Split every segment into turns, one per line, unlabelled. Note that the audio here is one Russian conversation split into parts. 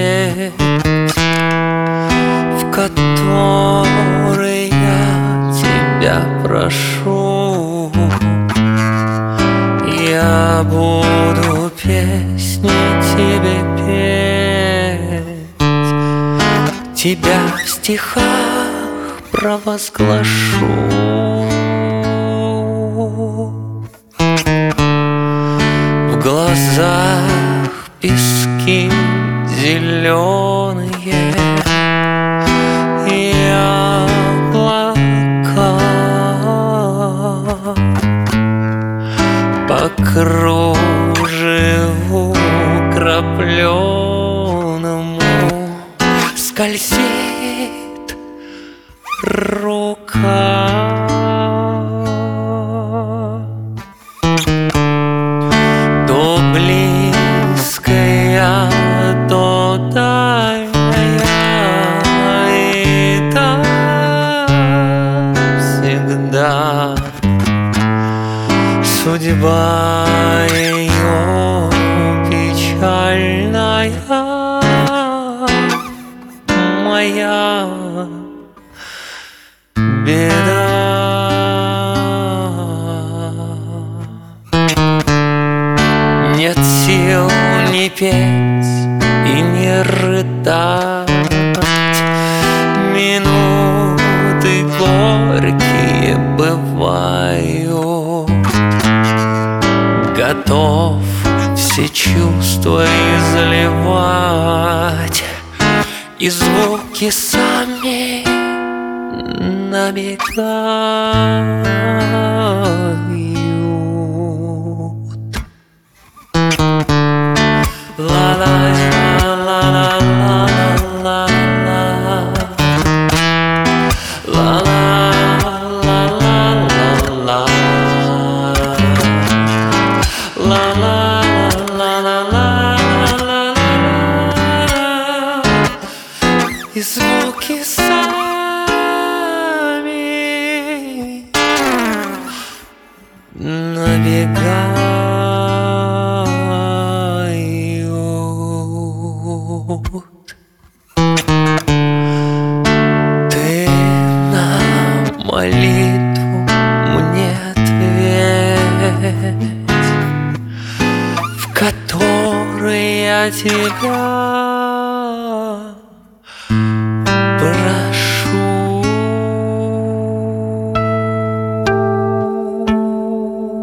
петь, в которой я тебя прошу. Я буду песни тебе петь, тебя в стихах провозглашу. В глазах пески зеленые и облака, по кружеву крапленому скользит рука. То близкая, то дальняя, и так всегда. Судьба ее печальная, моя беда. Нет сил ни петь и не рыдать, минуты горькие бывают. Готов все чувства изливать, и звуки сами набегают. И звуки сами набегают. Ты на молитву мне ответь, в которой я тебя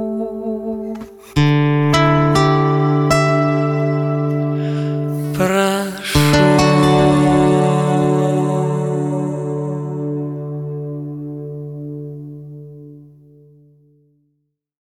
прошу.